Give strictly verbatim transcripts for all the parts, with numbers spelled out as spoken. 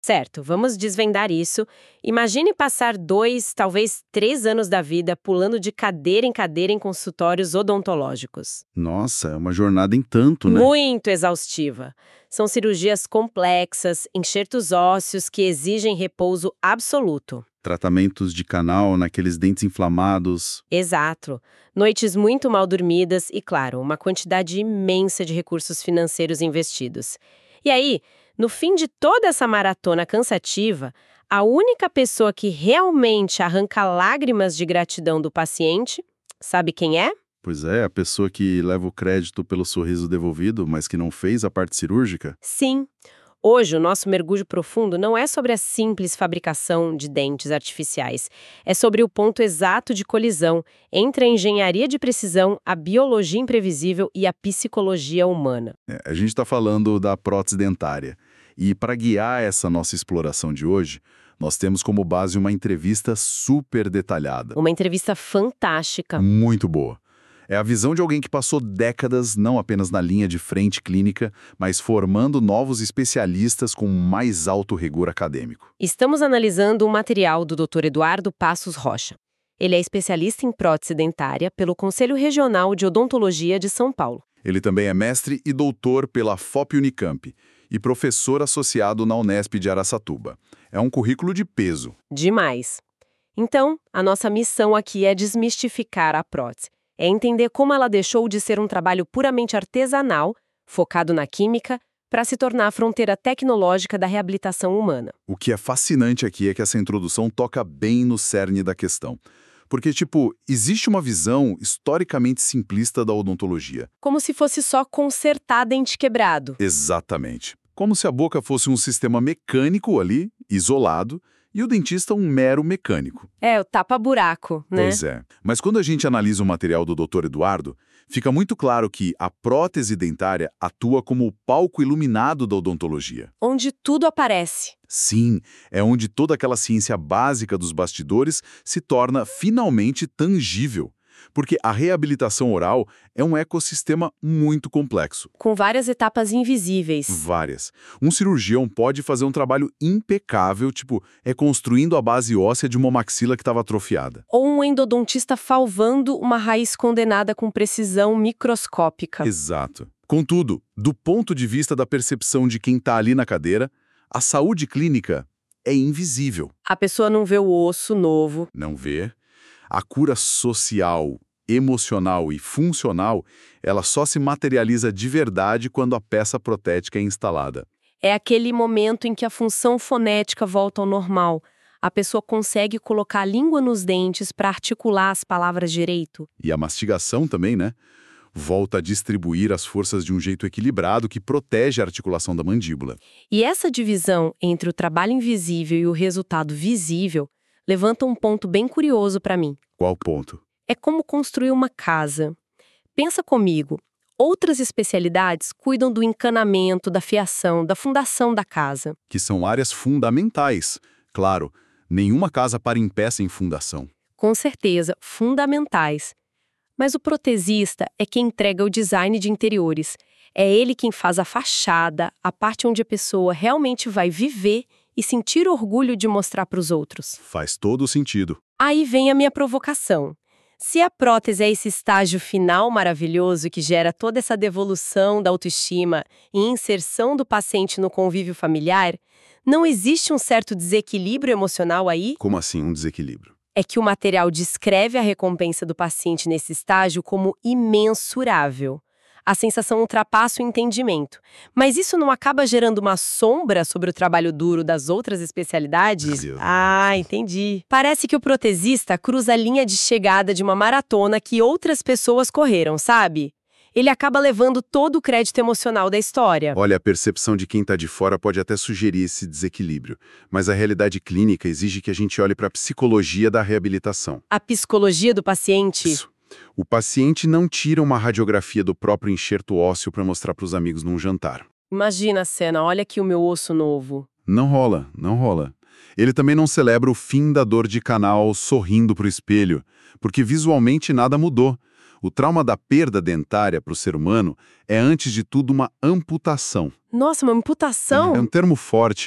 Certo, vamos desvendar isso. Imagine passar dois, talvez três anos da vida pulando de cadeira em cadeira em consultórios odontológicos. Nossa, é uma jornada em tanto, né? Muito exaustiva. São cirurgias complexas, enxertos ósseos que exigem repouso absoluto. Tratamentos de canal naqueles dentes inflamados. Exato. Noites muito mal dormidas e, claro, uma quantidade imensa de recursos financeiros investidos. E aí, no fim de toda essa maratona cansativa, a única pessoa que realmente arranca lágrimas de gratidão do paciente, sabe quem é? Pois é, a pessoa que leva o crédito pelo sorriso devolvido, mas que não fez a parte cirúrgica. Sim. Hoje, o nosso mergulho profundo não é sobre a simples fabricação de dentes artificiais. É sobre o ponto exato de colisão entre a engenharia de precisão, a biologia imprevisível e a psicologia humana. É, a gente está falando da prótese dentária. E para guiar essa nossa exploração de hoje, nós temos como base uma entrevista super detalhada. Uma entrevista fantástica. Muito boa. É a visão de alguém que passou décadas não apenas na linha de frente clínica, mas formando novos especialistas com mais alto rigor acadêmico. Estamos analisando o material do doutor Eduardo Passos Rocha. Ele é especialista em prótese dentária pelo Conselho Regional de Odontologia de São Paulo. Ele também é mestre e doutor pela F O P Unicamp e professor associado na Unesp de Araçatuba. É um currículo de peso. Demais. Então, a nossa missão aqui é desmistificar a prótese. É entender como ela deixou de ser um trabalho puramente artesanal, focado na química, para se tornar a fronteira tecnológica da reabilitação humana. O que é fascinante aqui é que essa introdução toca bem no cerne da questão. Porque, tipo, existe uma visão historicamente simplista da odontologia. Como se fosse só consertar dente quebrado. Exatamente. Como se a boca fosse um sistema mecânico ali, isolado, e o dentista um mero mecânico. É, o tapa-buraco, né? Pois é. Mas quando a gente analisa o material do doutor Eduardo, fica muito claro que a prótese dentária atua como o palco iluminado da odontologia. Onde tudo aparece. Sim, é onde toda aquela ciência básica dos bastidores se torna finalmente tangível. Porque a reabilitação oral é um ecossistema muito complexo. Com várias etapas invisíveis. Várias. Um cirurgião pode fazer um trabalho impecável, tipo, reconstruindo a base óssea de uma maxila que estava atrofiada. Ou um endodontista falvando uma raiz condenada com precisão microscópica. Exato. Contudo, do ponto de vista da percepção de quem está ali na cadeira, a saúde clínica é invisível. A pessoa não vê o osso novo. Não vê. A cura social, emocional e funcional, ela só se materializa de verdade quando a peça protética é instalada. É aquele momento em que a função fonética volta ao normal. A pessoa consegue colocar a língua nos dentes para articular as palavras direito. E a mastigação também, né? Volta a distribuir as forças de um jeito equilibrado que protege a articulação da mandíbula. E essa divisão entre o trabalho invisível e o resultado visível levanta um ponto bem curioso para mim. Qual ponto? É como construir uma casa. Pensa comigo, outras especialidades cuidam do encanamento, da fiação, da fundação da casa. Que são áreas fundamentais. Claro, nenhuma casa para em pé sem fundação. Com certeza, fundamentais. Mas o protesista é quem entrega o design de interiores. É ele quem faz a fachada, a parte onde a pessoa realmente vai viver e sentir orgulho de mostrar para os outros. Faz todo o sentido. Aí vem a minha provocação. Se a prótese é esse estágio final maravilhoso que gera toda essa devolução da autoestima e inserção do paciente no convívio familiar, não existe um certo desequilíbrio emocional aí? Como assim um desequilíbrio? É que o material descreve a recompensa do paciente nesse estágio como imensurável. A sensação ultrapassa o entendimento. Mas isso não acaba gerando uma sombra sobre o trabalho duro das outras especialidades? Deus. Ah, entendi. Parece que o protesista cruza a linha de chegada de uma maratona que outras pessoas correram, sabe? Ele acaba levando todo o crédito emocional da história. Olha, a percepção de quem está de fora pode até sugerir esse desequilíbrio, mas a realidade clínica exige que a gente olhe para a psicologia da reabilitação. A psicologia do paciente? Isso. O paciente não tira uma radiografia do próprio enxerto ósseo para mostrar para os amigos num jantar. Imagina a cena, olha aqui o meu osso novo. Não rola, não rola. Ele também não celebra o fim da dor de canal sorrindo para o espelho, porque visualmente nada mudou. O trauma da perda dentária para o ser humano é, antes de tudo, uma amputação. Nossa, uma amputação? É um termo forte.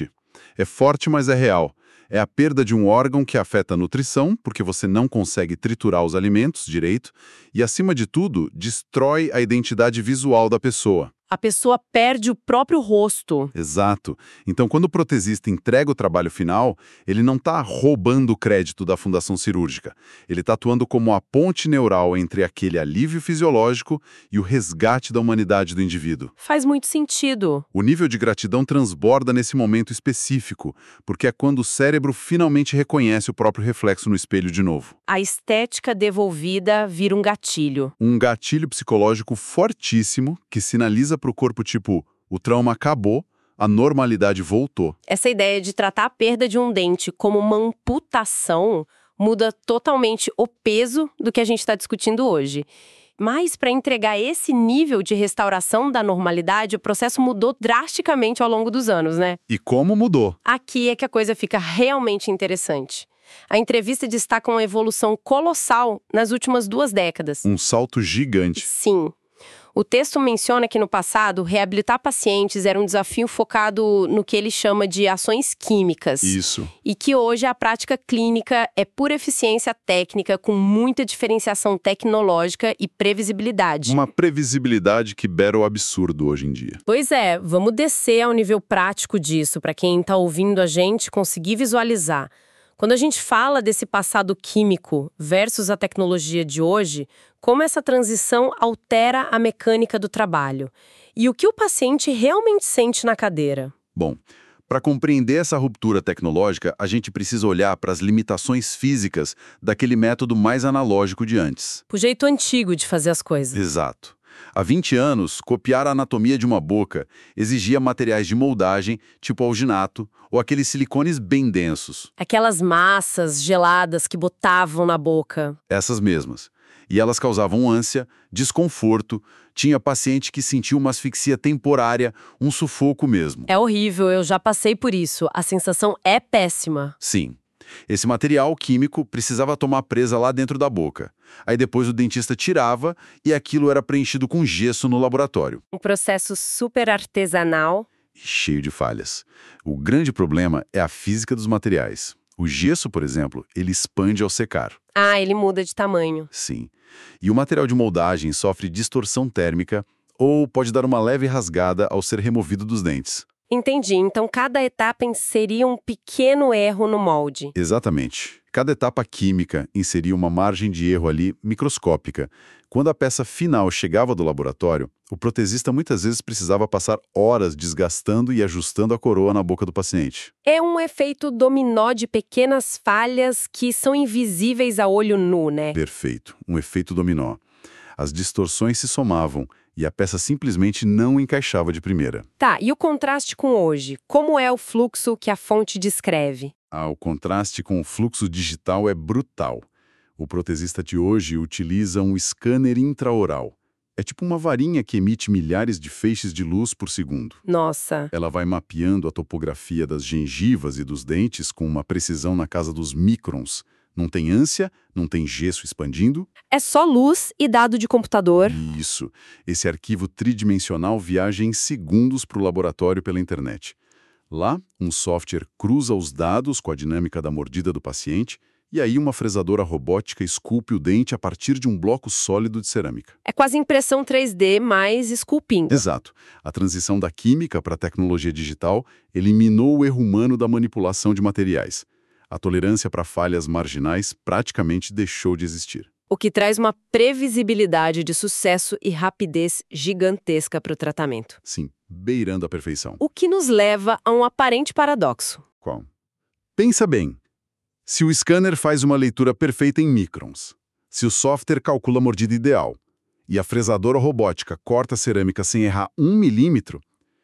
É forte, mas é real. É a perda de um órgão que afeta a nutrição, porque você não consegue triturar os alimentos direito, e, acima de tudo, destrói a identidade visual da pessoa. A pessoa perde o próprio rosto. Exato. Então, quando o protesista entrega o trabalho final, ele não está roubando o crédito da fundação cirúrgica. Ele está atuando como a ponte neural entre aquele alívio fisiológico e o resgate da humanidade do indivíduo. Faz muito sentido. O nível de gratidão transborda nesse momento específico, porque é quando o cérebro finalmente reconhece o próprio reflexo no espelho de novo. A estética devolvida vira um gatilho. Um gatilho psicológico fortíssimo que sinaliza para o corpo tipo, o trauma acabou, a normalidade voltou. Essa ideia de tratar a perda de um dente como uma amputação muda totalmente o peso do que a gente está discutindo hoje. Mas para entregar esse nível de restauração da normalidade, o processo mudou drasticamente ao longo dos anos, né? E como mudou? Aqui é que a coisa fica realmente interessante. A entrevista destaca uma evolução colossal nas últimas duas décadas. Um salto gigante. Sim. O texto menciona que no passado, reabilitar pacientes era um desafio focado no que ele chama de ações químicas. Isso. E que hoje a prática clínica é pura eficiência técnica com muita diferenciação tecnológica e previsibilidade. Uma previsibilidade que beira o absurdo hoje em dia. Pois é, vamos descer ao nível prático disso, para quem está ouvindo a gente conseguir visualizar. Quando a gente fala desse passado químico versus a tecnologia de hoje, como essa transição altera a mecânica do trabalho? E o que o paciente realmente sente na cadeira? Bom, para compreender essa ruptura tecnológica, a gente precisa olhar para as limitações físicas daquele método mais analógico de antes. O jeito antigo de fazer as coisas. Exato. Há vinte anos, copiar a anatomia de uma boca exigia materiais de moldagem, tipo alginato, ou aqueles silicones bem densos. Aquelas massas geladas que botavam na boca. Essas mesmas. E elas causavam ânsia, desconforto, tinha paciente que sentia uma asfixia temporária, um sufoco mesmo. É horrível, eu já passei por isso. A sensação é péssima. Sim. Esse material químico precisava tomar presa lá dentro da boca. Aí depois o dentista tirava e aquilo era preenchido com gesso no laboratório. Um processo super artesanal. E cheio de falhas. O grande problema é a física dos materiais. O gesso, por exemplo, ele expande ao secar. Ah, ele muda de tamanho. Sim. E o material de moldagem sofre distorção térmica ou pode dar uma leve rasgada ao ser removido dos dentes. Entendi. Então, cada etapa inseria um pequeno erro no molde. Exatamente. Cada etapa química inseria uma margem de erro ali microscópica. Quando a peça final chegava do laboratório, o protesista muitas vezes precisava passar horas desgastando e ajustando a coroa na boca do paciente. É um efeito dominó de pequenas falhas que são invisíveis a olho nu, né? Perfeito. Um efeito dominó. As distorções se somavam e a peça simplesmente não encaixava de primeira. Tá, e o contraste com hoje? Como é o fluxo que a fonte descreve? Ah, o contraste com o fluxo digital é brutal. O protesista de hoje utiliza um scanner intraoral. É tipo uma varinha que emite milhares de feixes de luz por segundo. Nossa. Ela vai mapeando a topografia das gengivas e dos dentes com uma precisão na casa dos microns. Não tem ânsia, não tem gesso expandindo. É só luz e dado de computador. Isso. Esse arquivo tridimensional viaja em segundos para o laboratório pela internet. Lá, um software cruza os dados com a dinâmica da mordida do paciente e aí uma fresadora robótica esculpe o dente a partir de um bloco sólido de cerâmica. É quase impressão três D, mas esculpindo. Exato. A transição da química para a tecnologia digital eliminou o erro humano da manipulação de materiais. A tolerância para falhas marginais praticamente deixou de existir. O que traz uma previsibilidade de sucesso e rapidez gigantesca para o tratamento. Sim, beirando a perfeição. O que nos leva a um aparente paradoxo. Qual? Pensa bem. Se o scanner faz uma leitura perfeita em microns, se o software calcula a mordida ideal e a fresadora robótica corta a cerâmica sem errar um milímetro,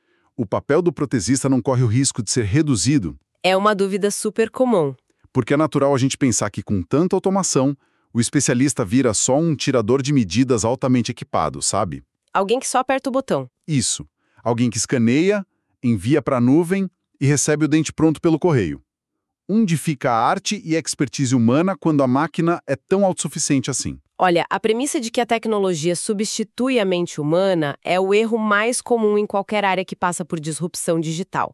o papel do protesista não corre o risco de ser reduzido? É uma dúvida super comum. Porque é natural a gente pensar que com tanta automação, o especialista vira só um tirador de medidas altamente equipado, sabe? Alguém que só aperta o botão. Isso. Alguém que escaneia, envia para a nuvem e recebe o dente pronto pelo correio. Onde fica a arte e a expertise humana quando a máquina é tão autossuficiente assim? Olha, a premissa de que a tecnologia substitui a mente humana é o erro mais comum em qualquer área que passa por disrupção digital.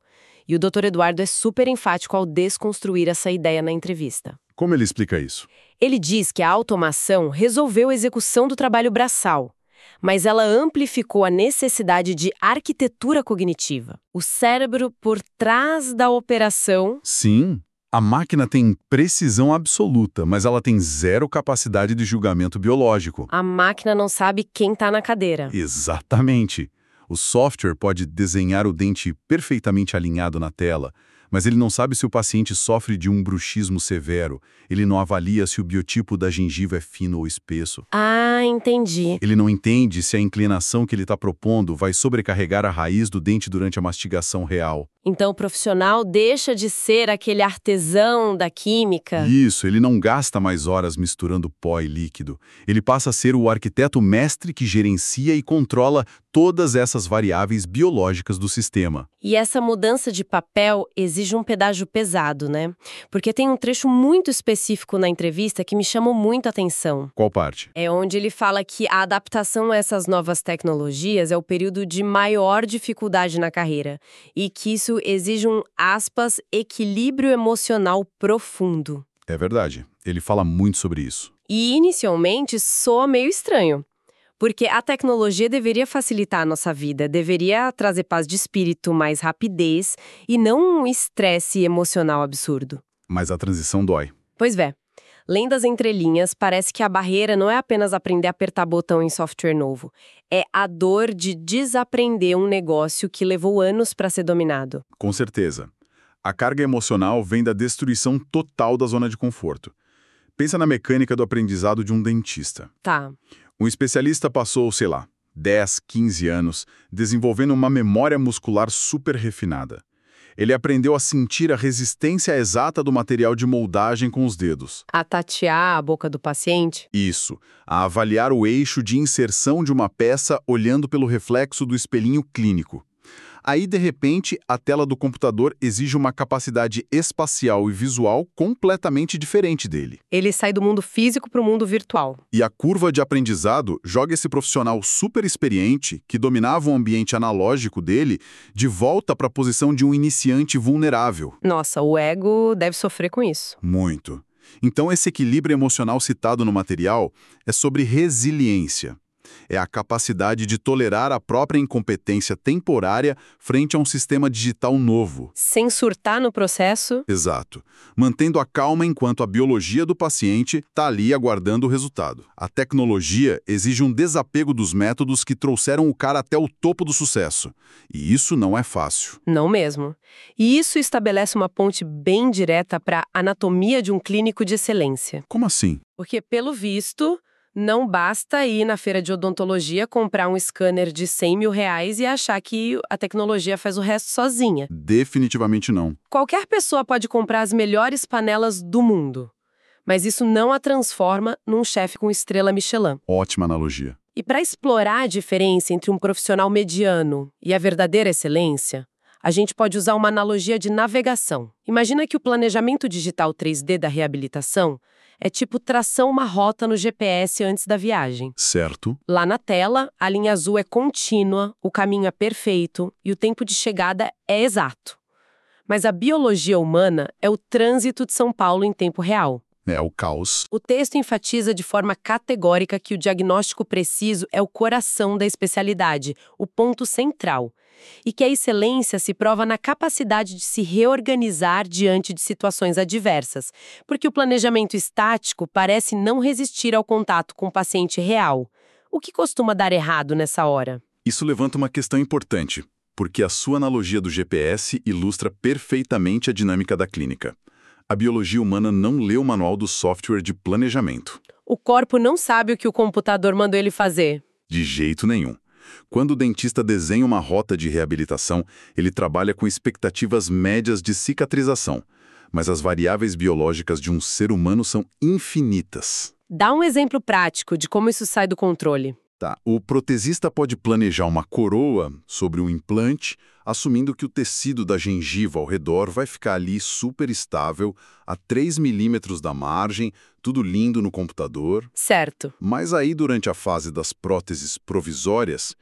E o doutor Eduardo é super enfático ao desconstruir essa ideia na entrevista. Como ele explica isso? Ele diz que a automação resolveu a execução do trabalho braçal, mas ela amplificou a necessidade de arquitetura cognitiva, o cérebro por trás da operação. Sim, a máquina tem precisão absoluta, mas ela tem zero capacidade de julgamento biológico. A máquina não sabe quem está na cadeira. Exatamente. O software pode desenhar o dente perfeitamente alinhado na tela, mas ele não sabe se o paciente sofre de um bruxismo severo, ele não avalia se o biotipo da gengiva é fino ou espesso. Ah, entendi. Ele não entende se a inclinação que ele está propondo vai sobrecarregar a raiz do dente durante a mastigação real. Então o profissional deixa de ser aquele artesão da química. Isso, ele não gasta mais horas misturando pó e líquido. Ele passa a ser o arquiteto mestre que gerencia e controla todas essas variáveis biológicas do sistema. E essa mudança de papel exige um pedágio pesado, né? Porque tem um trecho muito específico na entrevista que me chamou muito a atenção. Qual parte? É onde ele fala que a adaptação a essas novas tecnologias é o período de maior dificuldade na carreira e que isso exige um, aspas, equilíbrio emocional profundo. É verdade. Ele fala muito sobre isso. E, inicialmente, soa meio estranho. Porque a tecnologia deveria facilitar a nossa vida, deveria trazer paz de espírito, mais rapidez e não um estresse emocional absurdo. Mas a transição dói. Pois é. Lendo as entrelinhas, parece que a barreira não é apenas aprender a apertar botão em software novo. É a dor de desaprender um negócio que levou anos para ser dominado. Com certeza. A carga emocional vem da destruição total da zona de conforto. Pensa na mecânica do aprendizado de um dentista. Tá. Um especialista passou, sei lá, dez, quinze anos desenvolvendo uma memória muscular super refinada. Ele aprendeu a sentir a resistência exata do material de moldagem com os dedos. A tatear a boca do paciente? Isso, a avaliar o eixo de inserção de uma peça olhando pelo reflexo do espelhinho clínico. Aí, de repente, a tela do computador exige uma capacidade espacial e visual completamente diferente dele. Ele sai do mundo físico para o mundo virtual. E a curva de aprendizado joga esse profissional super experiente, que dominava o ambiente analógico dele, de volta para a posição de um iniciante vulnerável. Nossa, o ego deve sofrer com isso. Muito. Então, esse equilíbrio emocional citado no material é sobre resiliência. É a capacidade de tolerar a própria incompetência temporária frente a um sistema digital novo. Sem surtar no processo? Exato. Mantendo a calma enquanto a biologia do paciente está ali aguardando o resultado. A tecnologia exige um desapego dos métodos que trouxeram o cara até o topo do sucesso. E isso não é fácil. Não mesmo. E isso estabelece uma ponte bem direta para a anatomia de um clínico de excelência. Como assim? Porque, pelo visto, não basta ir na feira de odontologia, comprar um scanner de cem mil reais e achar que a tecnologia faz o resto sozinha. Definitivamente não. Qualquer pessoa pode comprar as melhores panelas do mundo, mas isso não a transforma num chefe com estrela Michelin. Ótima analogia. E para explorar a diferença entre um profissional mediano e a verdadeira excelência, a gente pode usar uma analogia de navegação. Imagina que o planejamento digital três D da reabilitação é tipo traçar uma rota no G P S antes da viagem. Certo. Lá na tela, a linha azul é contínua, o caminho é perfeito e o tempo de chegada é exato. Mas a biologia humana é o trânsito de São Paulo em tempo real. É o caos. O texto enfatiza de forma categórica que o diagnóstico preciso é o coração da especialidade, o ponto central. E que a excelência se prova na capacidade de se reorganizar diante de situações adversas, porque o planejamento estático parece não resistir ao contato com o paciente real. O que costuma dar errado nessa hora? Isso levanta uma questão importante, porque a sua analogia do G P S ilustra perfeitamente a dinâmica da clínica. A biologia humana não lê o manual do software de planejamento. O corpo não sabe o que o computador mandou ele fazer. De jeito nenhum. Quando o dentista desenha uma rota de reabilitação, ele trabalha com expectativas médias de cicatrização. Mas as variáveis biológicas de um ser humano são infinitas. Dá um exemplo prático de como isso sai do controle. Tá. O protesista pode planejar uma coroa sobre um implante, assumindo que o tecido da gengiva ao redor vai ficar ali super estável, a três milímetros da margem, tudo lindo no computador. Certo. Mas aí, durante a fase das próteses provisórias,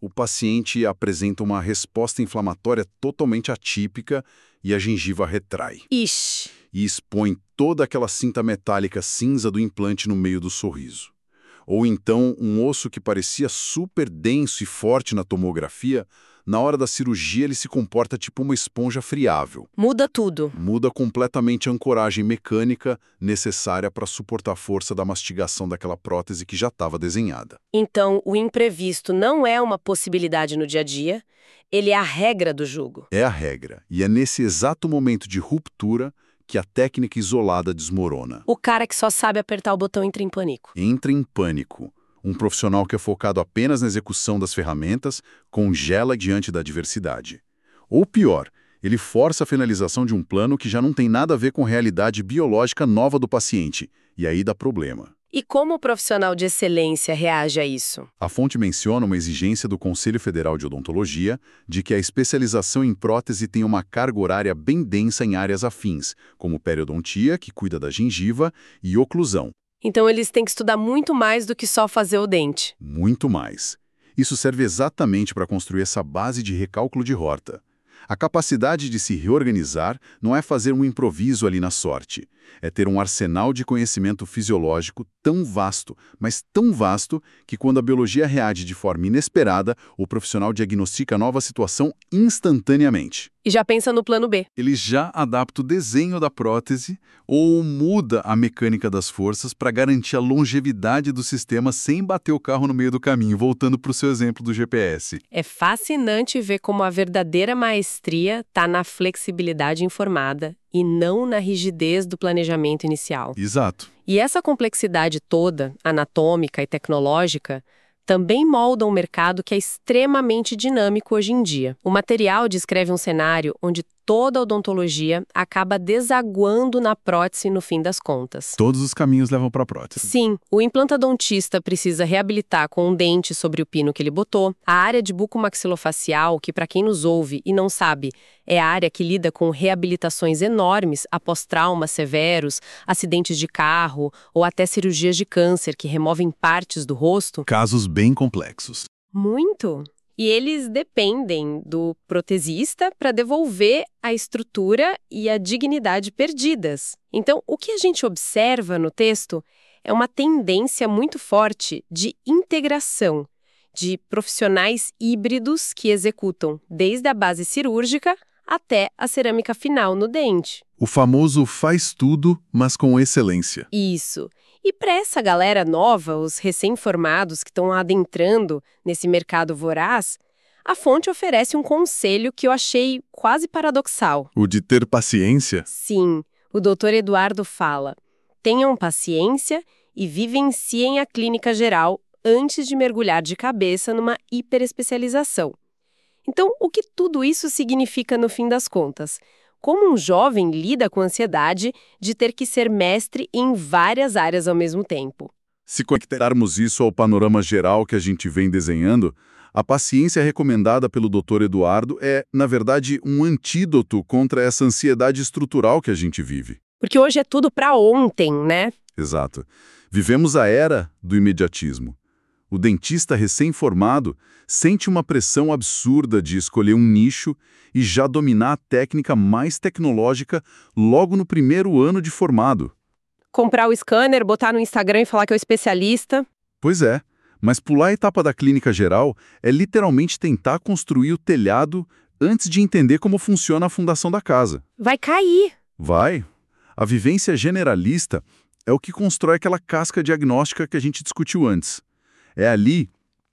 o paciente apresenta uma resposta inflamatória totalmente atípica e a gengiva retrai. Ixi. E expõe toda aquela cinta metálica cinza do implante no meio do sorriso. Ou então, um osso que parecia super denso e forte na tomografia, na hora da cirurgia ele se comporta tipo uma esponja friável. Muda tudo. Muda completamente a ancoragem mecânica necessária para suportar a força da mastigação daquela prótese que já estava desenhada. Então, o imprevisto não é uma possibilidade no dia a dia, ele é a regra do jugo. É a regra, e é nesse exato momento de ruptura que a técnica isolada desmorona. O cara que só sabe apertar o botão entra em pânico. Entra em pânico. Um profissional que é focado apenas na execução das ferramentas congela diante da adversidade. Ou pior, ele força a finalização de um plano que já não tem nada a ver com a realidade biológica nova do paciente, e aí dá problema. E como o profissional de excelência reage a isso? A fonte menciona uma exigência do Conselho Federal de Odontologia de que a especialização em prótese tenha uma carga horária bem densa em áreas afins, como periodontia, que cuida da gengiva, e oclusão. Então eles têm que estudar muito mais do que só fazer o dente. Muito mais. Isso serve exatamente para construir essa base de recálculo de rota. A capacidade de se reorganizar não é fazer um improviso ali na sorte. É ter um arsenal de conhecimento fisiológico tão vasto, mas tão vasto, que quando a biologia reage de forma inesperada, o profissional diagnostica a nova situação instantaneamente. E já pensa no plano B. Ele já adapta o desenho da prótese ou muda a mecânica das forças para garantir a longevidade do sistema sem bater o carro no meio do caminho, voltando para o seu exemplo do G P S. É fascinante ver como a verdadeira maestria está na flexibilidade informada e não na rigidez do planejamento inicial. Exato. E essa complexidade toda, anatômica e tecnológica, também molda um mercado que é extremamente dinâmico hoje em dia. O material descreve um cenário onde toda a odontologia acaba desaguando na prótese no fim das contas. Todos os caminhos levam para a prótese. Sim, o implantodontista precisa reabilitar com um dente sobre o pino que ele botou. A área de bucomaxilofacial, que para quem nos ouve e não sabe, é a área que lida com reabilitações enormes após traumas severos, acidentes de carro ou até cirurgias de câncer que removem partes do rosto. Casos bem complexos. Muito. E eles dependem do protesista para devolver a estrutura e a dignidade perdidas. Então, o que a gente observa no texto é uma tendência muito forte de integração, de profissionais híbridos que executam desde a base cirúrgica até a cerâmica final no dente. O famoso faz tudo, mas com excelência. Isso. E para essa galera nova, os recém-formados que estão adentrando nesse mercado voraz, a fonte oferece um conselho que eu achei quase paradoxal. O de ter paciência? Sim, o doutor Eduardo fala: tenham paciência e vivenciem a clínica geral antes de mergulhar de cabeça numa hiperespecialização. Então, o que tudo isso significa no fim das contas? Como um jovem lida com a ansiedade de ter que ser mestre em várias áreas ao mesmo tempo? Se conectarmos isso ao panorama geral que a gente vem desenhando, a paciência recomendada pelo doutor Eduardo é, na verdade, um antídoto contra essa ansiedade estrutural que a gente vive. Porque hoje é tudo para ontem, né? Exato. Vivemos a era do imediatismo. O dentista recém-formado sente uma pressão absurda de escolher um nicho e já dominar a técnica mais tecnológica logo no primeiro ano de formado. Comprar o scanner, botar no Instagram e falar que é o especialista. Pois é, mas pular a etapa da clínica geral é literalmente tentar construir o telhado antes de entender como funciona a fundação da casa. Vai cair. Vai. A vivência generalista é o que constrói aquela casca diagnóstica que a gente discutiu antes. É ali,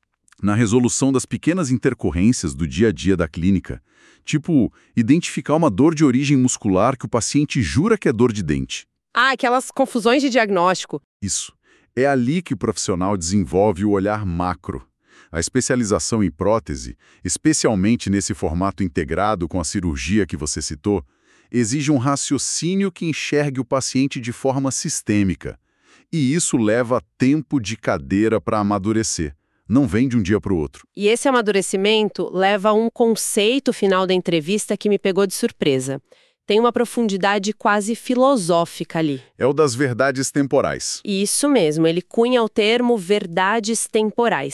na resolução das pequenas intercorrências do dia a dia da clínica, tipo identificar uma dor de origem muscular que o paciente jura que é dor de dente. Ah, aquelas confusões de diagnóstico. Isso. É ali que o profissional desenvolve o olhar macro. A especialização em prótese, especialmente nesse formato integrado com a cirurgia que você citou, exige um raciocínio que enxergue o paciente de forma sistêmica. E isso leva tempo de cadeira para amadurecer. Não vem de um dia para o outro. E esse amadurecimento leva a um conceito final da entrevista que me pegou de surpresa. Tem uma profundidade quase filosófica ali. É o das verdades temporais. Isso mesmo, ele cunha o termo verdades temporais.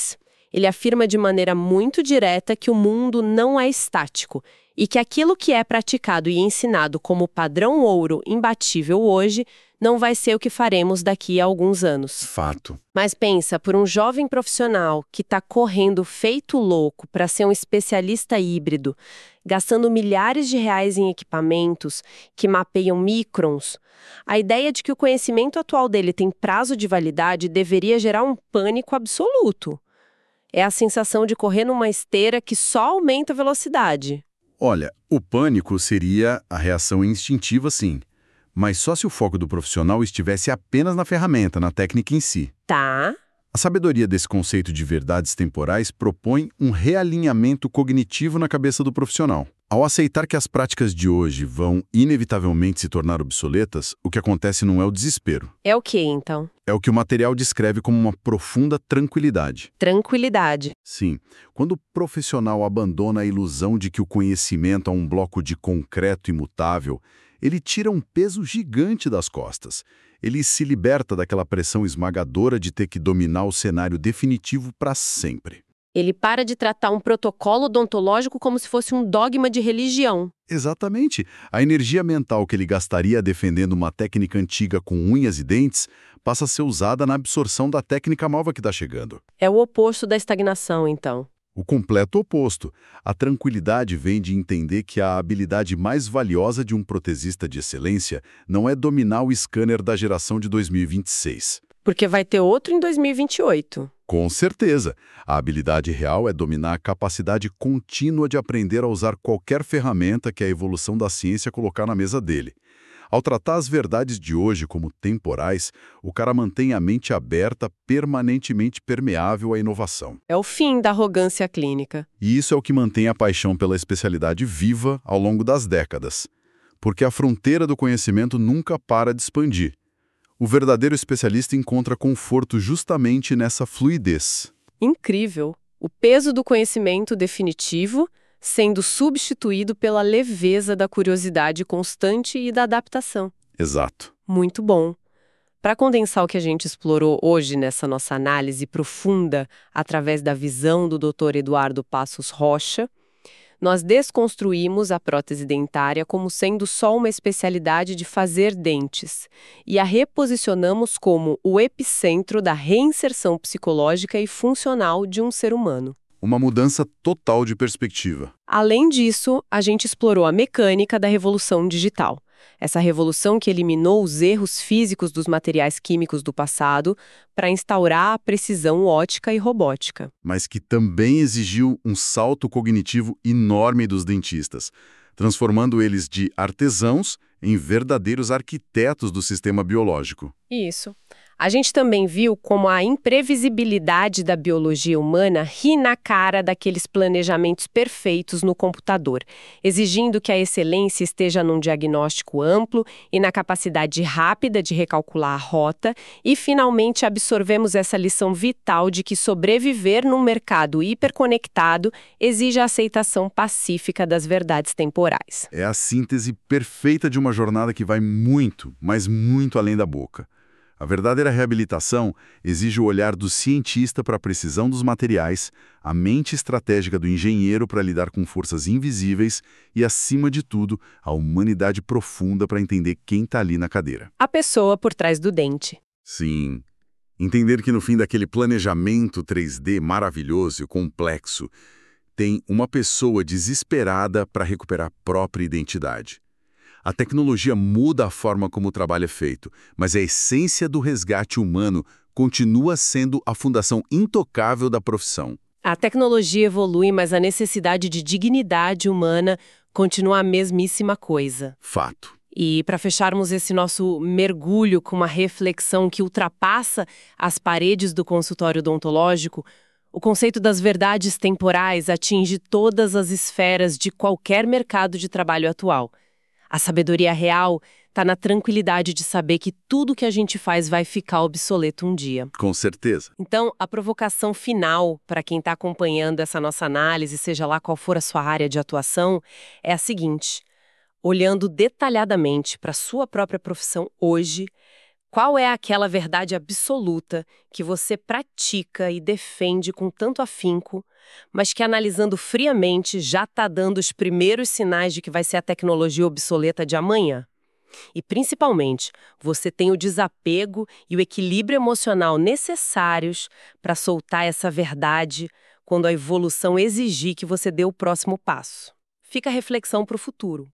Ele afirma de maneira muito direta que o mundo não é estático e que aquilo que é praticado e ensinado como padrão ouro imbatível hoje não vai ser o que faremos daqui a alguns anos. Fato. Mas pensa, por um jovem profissional que está correndo feito louco para ser um especialista híbrido, gastando milhares de reais em equipamentos que mapeiam microns, a ideia de que o conhecimento atual dele tem prazo de validade deveria gerar um pânico absoluto. É a sensação de correr numa esteira que só aumenta a velocidade. Olha, o pânico seria a reação instintiva, sim. Mas só se o foco do profissional estivesse apenas na ferramenta, na técnica em si. Tá. A sabedoria desse conceito de verdades temporais propõe um realinhamento cognitivo na cabeça do profissional. Ao aceitar que as práticas de hoje vão inevitavelmente se tornar obsoletas, o que acontece não é o desespero. É o que, então? É o que o material descreve como uma profunda tranquilidade. Tranquilidade. Sim, quando o profissional abandona a ilusão de que o conhecimento é um bloco de concreto imutável, ele tira um peso gigante das costas. Ele se liberta daquela pressão esmagadora de ter que dominar o cenário definitivo para sempre. Ele para de tratar um protocolo odontológico como se fosse um dogma de religião. Exatamente. A energia mental que ele gastaria defendendo uma técnica antiga com unhas e dentes passa a ser usada na absorção da técnica nova que está chegando. É o oposto da estagnação, então. O completo oposto. A tranquilidade vem de entender que a habilidade mais valiosa de um protesista de excelência não é dominar o scanner da geração de dois mil e vinte e seis. Porque vai ter outro em dois mil e vinte e oito. Com certeza. A habilidade real é dominar a capacidade contínua de aprender a usar qualquer ferramenta que a evolução da ciência colocar na mesa dele. Ao tratar as verdades de hoje como temporais, o cara mantém a mente aberta, permanentemente permeável à inovação. É o fim da arrogância clínica. E isso é o que mantém a paixão pela especialidade viva ao longo das décadas. Porque a fronteira do conhecimento nunca para de expandir. O verdadeiro especialista encontra conforto justamente nessa fluidez. Incrível! O peso do conhecimento definitivo sendo substituído pela leveza da curiosidade constante e da adaptação. Exato. Muito bom. Para condensar o que a gente explorou hoje nessa nossa análise profunda através da visão do doutor Eduardo Passos Rocha, nós desconstruímos a prótese dentária como sendo só uma especialidade de fazer dentes e a reposicionamos como o epicentro da reinserção psicológica e funcional de um ser humano. Uma mudança total de perspectiva. Além disso, a gente explorou a mecânica da revolução digital. Essa revolução que eliminou os erros físicos dos materiais químicos do passado para instaurar a precisão ótica e robótica. Mas que também exigiu um salto cognitivo enorme dos dentistas, transformando eles de artesãos em verdadeiros arquitetos do sistema biológico. Isso. A gente também viu como a imprevisibilidade da biologia humana ri na cara daqueles planejamentos perfeitos no computador, exigindo que a excelência esteja num diagnóstico amplo e na capacidade rápida de recalcular a rota, e finalmente absorvemos essa lição vital de que sobreviver num mercado hiperconectado exige a aceitação pacífica das verdades temporais. É a síntese perfeita de uma jornada que vai muito, mas muito além da boca. A verdadeira reabilitação exige o olhar do cientista para a precisão dos materiais, a mente estratégica do engenheiro para lidar com forças invisíveis e, acima de tudo, a humanidade profunda para entender quem está ali na cadeira. A pessoa por trás do dente. Sim. Entender que no fim daquele planejamento três D maravilhoso e complexo, tem uma pessoa desesperada para recuperar a própria identidade. A tecnologia muda a forma como o trabalho é feito, mas a essência do resgate humano continua sendo a fundação intocável da profissão. A tecnologia evolui, mas a necessidade de dignidade humana continua a mesmíssima coisa. Fato. E para fecharmos esse nosso mergulho com uma reflexão que ultrapassa as paredes do consultório odontológico, o conceito das verdades temporais atinge todas as esferas de qualquer mercado de trabalho atual. A sabedoria real está na tranquilidade de saber que tudo que a gente faz vai ficar obsoleto um dia. Com certeza. Então, a provocação final para quem está acompanhando essa nossa análise, seja lá qual for a sua área de atuação, é a seguinte: olhando detalhadamente para a sua própria profissão hoje, Qual é aquela verdade absoluta que você pratica e defende com tanto afinco, mas que analisando friamente já está dando os primeiros sinais de que vai ser a tecnologia obsoleta de amanhã? E, principalmente, você tem o desapego e o equilíbrio emocional necessários para soltar essa verdade quando a evolução exigir que você dê o próximo passo. Fica a reflexão para o futuro.